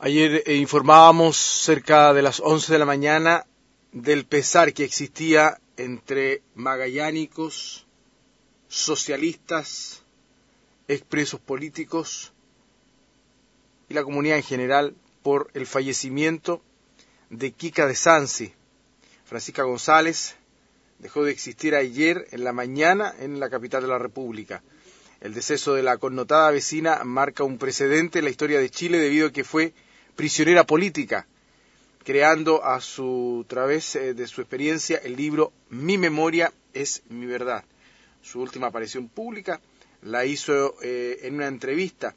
Ayer informábamos cerca de las 11 de la mañana del pesar que existía entre magallánicos, socialistas, expresos políticos y la comunidad en general por el fallecimiento de Kika de Sansi. Francisca González dejó de existir ayer en la mañana en la capital de la República. El deceso de la connotada vecina marca un precedente en la historia de Chile debido a que fue prisionera política, creando a través de su experiencia el libro Mi memoria es mi verdad. Su última aparición pública la hizo en una entrevista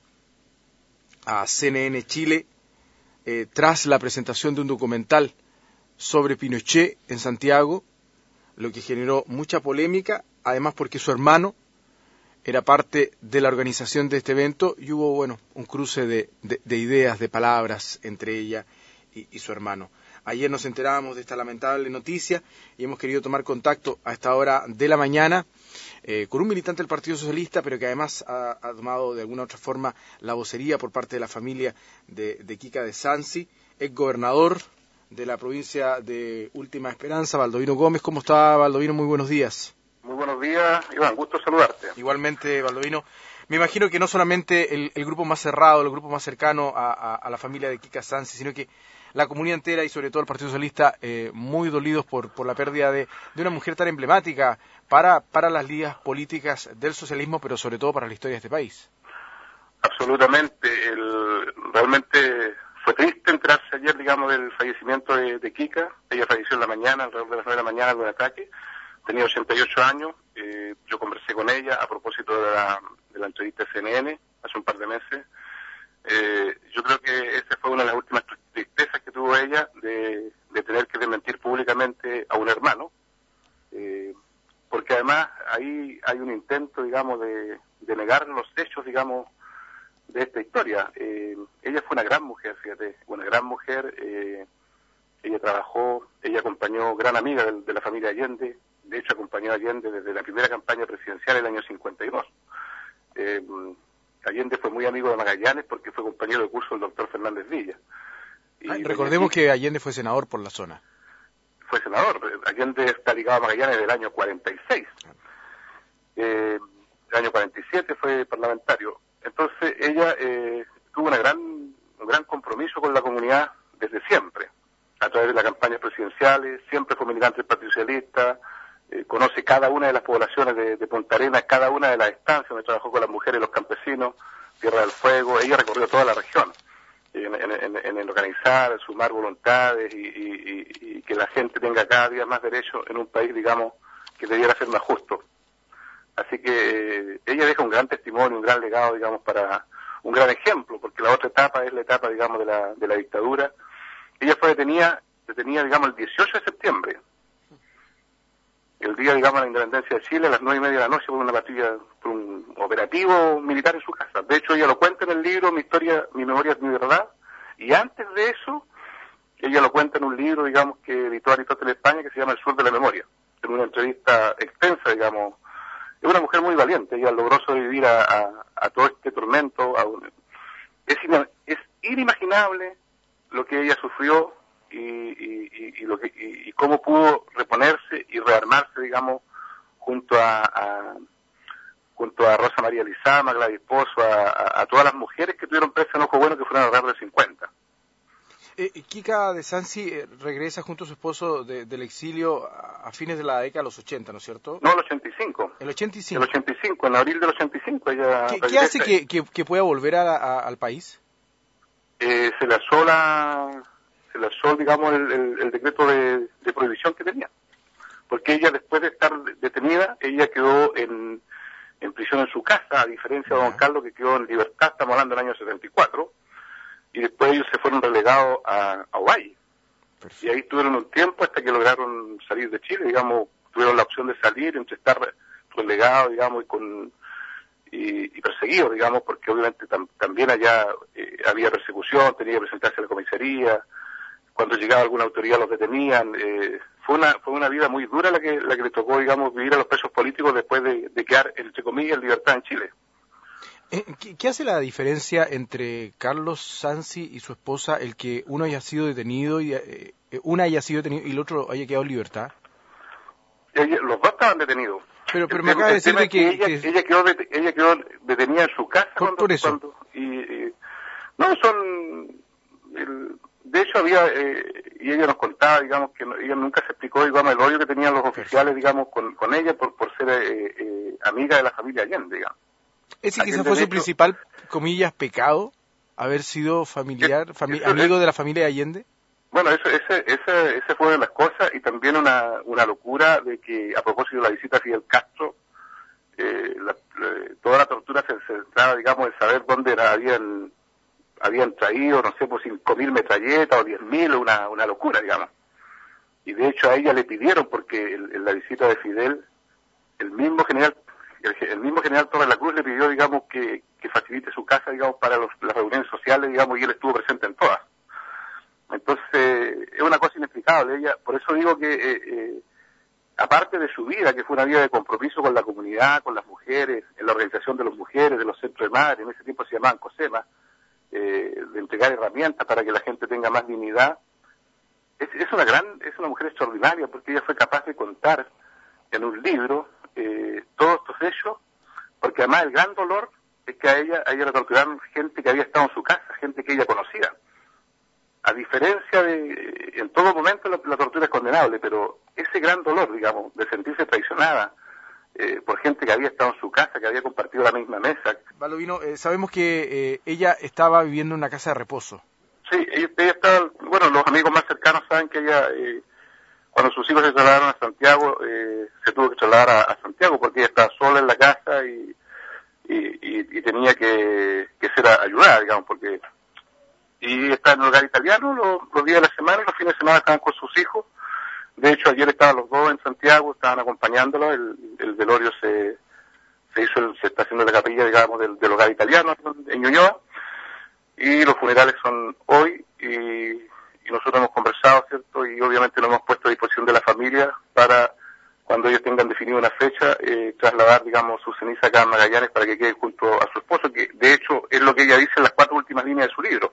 a CNN Chile tras la presentación de un documental sobre Pinochet en Santiago, lo que generó mucha polémica, además porque su hermano era parte de la organización de este evento y hubo, un cruce de ideas, de palabras entre ella y su hermano. Ayer nos enterábamos de esta lamentable noticia y hemos querido tomar contacto a esta hora de la mañana con un militante del Partido Socialista, pero que además ha tomado de alguna otra forma la vocería por parte de la familia de Kika de Sansi, ex gobernador de la provincia de Última Esperanza, Baldovino Gómez. ¿Cómo está, Baldovino? Muy buenos días. Muy buenos días, Iván, gusto saludarte. Igualmente, Baldovino. Me imagino que no solamente el grupo más cerrado, el grupo más cercano a la familia de Kika Sansi, sino que la comunidad entera y sobre todo el Partido Socialista muy dolidos por la pérdida de una mujer tan emblemática para las ligas políticas del socialismo, pero sobre todo para la historia de este país. Absolutamente. Realmente fue triste enterarse ayer, del fallecimiento de Kika. Ella falleció en la mañana, alrededor de las 9 de la mañana, de un ataque. Tenía 88 años. Yo conversé con ella a propósito de la entrevista de CNN hace un par de meses. Yo creo que esa fue una de las últimas tristezas que tuvo ella de tener que desmentir públicamente a un hermano, porque además ahí hay un intento, de negar los hechos, de esta historia. Ella fue una gran mujer, fíjate, una gran mujer. Ella trabajó, ella acompañó, gran amiga de la familia Allende. De hecho acompañó a Allende desde la primera campaña presidencial en el año 52. Allende fue muy amigo de Magallanes porque fue compañero de curso del doctor Fernández Villa. Recordemos que Allende fue senador por la zona. Fue senador. Allende está ligado a Magallanes del año 46. El año 47 fue parlamentario. Entonces ella tuvo un gran compromiso con la comunidad desde siempre, a través de las campañas presidenciales. Siempre fue militante del Partido Socialista. Conoce cada una de las poblaciones de Punta Arenas, cada una de las estancias donde trabajó con las mujeres y los campesinos, Tierra del Fuego. Ella recorrió toda la región en el organizar, en sumar voluntades y que la gente tenga cada día más derechos en un país, que debiera ser más justo. Así que ella deja un gran testimonio, un gran legado, para un gran ejemplo, porque la otra etapa es la etapa, de la dictadura. Ella fue detenida, el 18 de septiembre. El día, de la independencia de Chile, a las 9:30 de la noche, por una patrulla, por un operativo militar en su casa. De hecho, ella lo cuenta en el libro Mi memoria es mi verdad, y antes de eso, ella lo cuenta en un libro, que editó Aristóteles España, que se llama El sur de la memoria, en una entrevista extensa, Es una mujer muy valiente, ella logró sobrevivir a todo este tormento. Es inimaginable lo que ella sufrió, y cómo pudo reponerse y rearmarse, junto a Rosa María Lizama, Gladys Pozo, a todas las mujeres que tuvieron presas en Ojo Bueno, que fueron alrededor de 50. Kika de Sansi regresa junto a su esposo del exilio a fines de la década de los 80, ¿no es cierto? No, el 85. ¿El 85? El 85, en abril del 85 ella... ¿Qué hace que pueda volver al país? Se lanzó, el decreto de prohibición que tenía. Porque ella, después de estar detenida, ella quedó en prisión en su casa, a diferencia de don Carlos, que quedó en libertad, estamos hablando del año 74, y después ellos se fueron relegados a Ovalle. Perfecto. Y ahí tuvieron un tiempo hasta que lograron salir de Chile, tuvieron la opción de salir, entre estar relegados, y perseguidos, porque obviamente también allá había persecución, tenía que presentarse a la comisaría. Cuando llegaba alguna autoridad los detenían. Fue una vida muy dura la que le tocó, vivir a los presos políticos después de quedar, entre comillas, en libertad en Chile. ¿Qué hace la diferencia entre Carlos Sansi y su esposa, el que uno haya sido detenido y una haya sido detenido y el otro haya quedado en libertad? Los dos estaban detenidos. Pero me acaba de decir de que ella quedó detenida en su casa por eso. No, de hecho había, y ella nos contaba, digamos, que ella nunca se explicó, digamos, el odio que tenían los oficiales, digamos, con ella por ser amiga de la familia Allende, digamos. Ese quizás fue su principal, comillas, pecado, haber sido amigo de la familia Allende. Bueno, ese fue una de las cosas, y también una locura de que, a propósito de la visita a Fidel Castro, toda la tortura se centraba, digamos, en saber dónde habían traído, no sé, pues 5.000 metralletas o 10.000, una locura, digamos. Y de hecho a ella le pidieron, porque en la visita de Fidel, el mismo general Torres la Cruz le pidió, digamos, que facilite su casa, digamos, para las reuniones sociales, digamos, y él estuvo presente en todas. Entonces, es una cosa inexplicable. Ella, por eso digo que, aparte de su vida, que fue una vida de compromiso con la comunidad, con las mujeres, en la organización de las mujeres, de los centros de madres, en ese tiempo se llamaban COSEMA, de entregar herramientas para que la gente tenga más dignidad, es una mujer extraordinaria, porque ella fue capaz de contar en un libro todos estos hechos, porque además el gran dolor es que a ella le torturaron gente que había estado en su casa, gente que ella conocía. A diferencia en todo momento la tortura es condenable, pero ese gran dolor, digamos, de sentirse traicionada por gente que había estado en su casa, que había compartido la misma mesa. Balovino, sabemos que ella estaba viviendo en una casa de reposo. Sí, ella estaba, bueno, los amigos más cercanos saben que ella, cuando sus hijos se trasladaron a Santiago, se tuvo que trasladar a Santiago porque ella estaba sola en la casa y tenía que ser ayudada, digamos, porque... Y está en un hogar italiano los días de la semana, los fines de semana estaban con sus hijos. De hecho, ayer estaban los dos en Santiago, estaban acompañándolo. El velorio se está haciendo en la capilla, digamos, del hogar italiano en Ñuñoa. Y los funerales son hoy, y nosotros hemos conversado, ¿cierto? Y obviamente lo hemos puesto a disposición de la familia para, cuando ellos tengan definido una fecha, trasladar, digamos, su ceniza acá a Magallanes para que quede junto a su esposo, que de hecho es lo que ella dice en las 4 últimas líneas de su libro.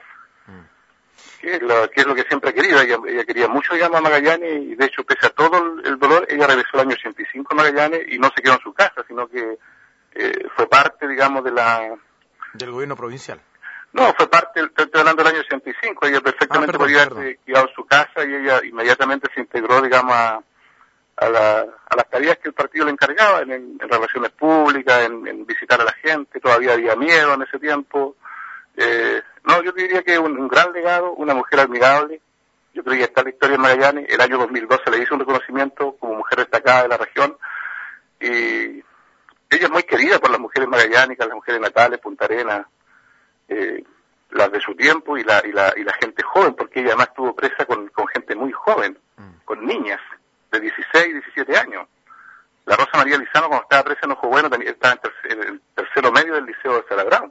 Que es lo que siempre ha querido. Ella quería mucho, digamos, a Magallanes, y de hecho, pese a todo el dolor, ella regresó el año 85 a Magallanes y no se quedó en su casa, sino que fue parte, digamos, del gobierno provincial. No, fue parte, estoy hablando del año 85, ella perfectamente podía haber quedado en su casa, y ella inmediatamente se integró, digamos, a las tareas que el partido le encargaba en relaciones públicas, en visitar a la gente. Todavía había miedo en ese tiempo. No, yo diría que un gran legado, una mujer admirable. Yo creo que está en la historia de Magallanes. El año 2012 le hizo un reconocimiento como mujer destacada de la región, y ella es muy querida por las mujeres magallánicas, las mujeres natales, Punta Arenas, las de su tiempo, y la gente joven, porque ella además estuvo presa con gente muy joven, con niñas de 16, 17 años. La Rosa María Lizano, cuando estaba presa en Ojo Bueno, estaba en el tercero medio del Liceo de Salabrao.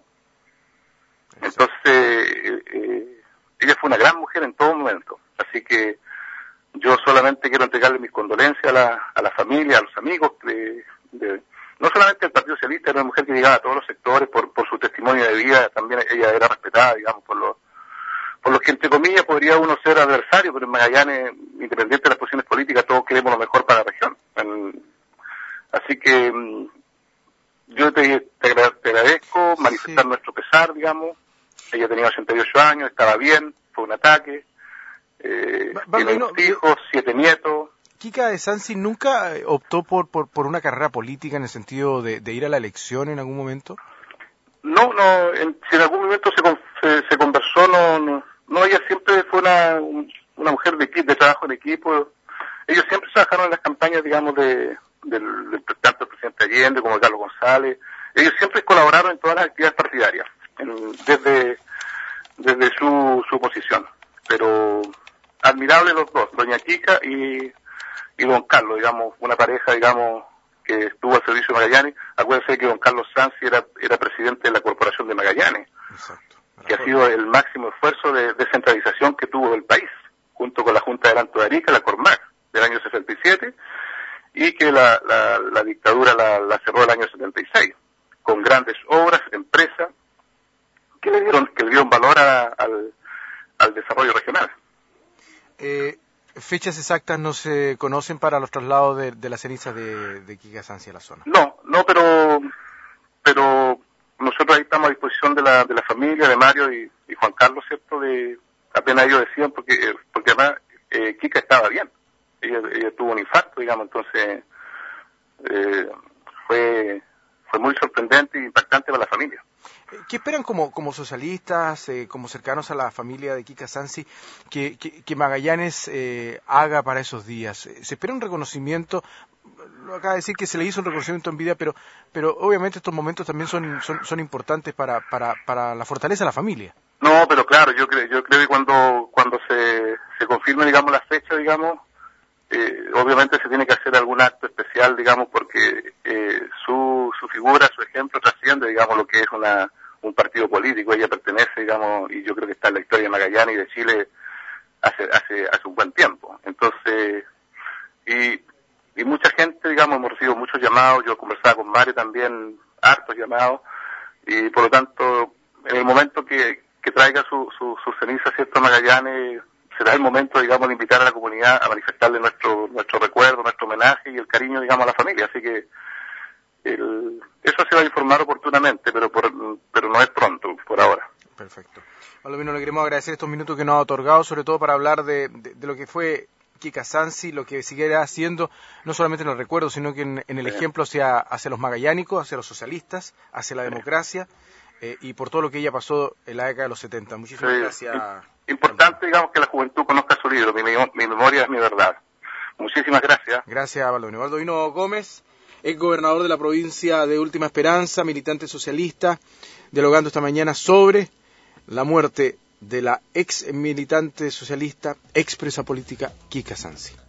Entonces, ella fue una gran mujer en todo momento. Así que yo solamente quiero entregarle mis condolencias a la familia, a los amigos, no solamente del Partido Socialista. Era una mujer que llegaba a todos los sectores por su testimonio de vida. También ella era respetada, digamos, por los que, entre comillas, podría uno ser adversario, pero en Magallanes, independiente de las posiciones políticas, todos queremos lo mejor para la región. Así que yo te agradezco, manifestar nuestro pesar, digamos. Ella tenía 88 años, estaba bien, fue un ataque, tiene 2 hijos, 7 nietos. ¿Kika de Sansi nunca optó por una carrera política en el sentido de ir a la elección en algún momento? No, si en algún momento se conversó, no, ella siempre fue una mujer de trabajo en equipo. Ellos siempre trabajaron en las campañas, digamos, tanto el presidente Allende como Carlos González. Ellos siempre colaboraron en todas las actividades partidarias, desde su posición. Pero admirable los dos, doña Kika y don Carlos, digamos, una pareja, digamos, que estuvo al servicio de Magallanes. Acuérdense que don Carlos Sansi era presidente de la Corporación de Magallanes. Exacto. Que ha sido el máximo esfuerzo de descentralización que tuvo el país, junto con la Junta de Adelanto de Arica, la Cormac, del año 67, y que la dictadura la cerró el año 76, con grandes obras en fechas exactas no se conocen para los traslados de las cenizas de Kika Sansi a la zona. No, pero nosotros ahí estamos a disposición de la familia, de Mario y Juan Carlos, ¿cierto? Apenas ellos decían, porque además Kika estaba bien. Ella tuvo un infarto, digamos, entonces fue muy sorprendente e impactante para la familia. ¿Qué esperan como socialistas, como cercanos a la familia de Kika Sansi, que Magallanes haga para esos días? ¿Se espera un reconocimiento? Lo acaba de decir que se le hizo un reconocimiento en vida, pero obviamente estos momentos también son importantes para la fortaleza de la familia. No, pero claro, yo creo que cuando se confirme, digamos, la fecha, digamos, obviamente se tiene que hacer algún acto especial, digamos, porque su figura, su ejemplo trasciende, digamos, lo que es un partido político. Ella pertenece, digamos, y yo creo que está en la historia de Magallanes y de Chile hace un buen tiempo. Entonces, y mucha gente, digamos, hemos recibido muchos llamados, yo conversaba con Mario también, hartos llamados, y por lo tanto, en el momento que traiga su ceniza, ¿cierto?, a Magallanes, será el momento, digamos, de invitar a la comunidad a manifestarle nuestro recuerdo, nuestro homenaje y el cariño, digamos, a la familia. Así que eso se va a informar oportunamente, pero no es pronto, por ahora. Perfecto. Valdomiro, le queremos agradecer estos minutos que nos ha otorgado, sobre todo para hablar de lo que fue Kika Sansi, lo que seguirá haciendo, no solamente en el recuerdo, sino que en el ejemplo hacia los magallánicos, hacia los socialistas, hacia la democracia, y por todo lo que ella pasó en la década de los 70. Muchísimas gracias. Importante, digamos, que la juventud conozca su libro, mi memoria es mi verdad. Muchísimas gracias. Gracias, Valdomiro. Valdomiro Gómez, ex gobernador de la provincia de Última Esperanza, militante socialista, dialogando esta mañana sobre la muerte de la ex militante socialista, ex presa política Kika Sansi.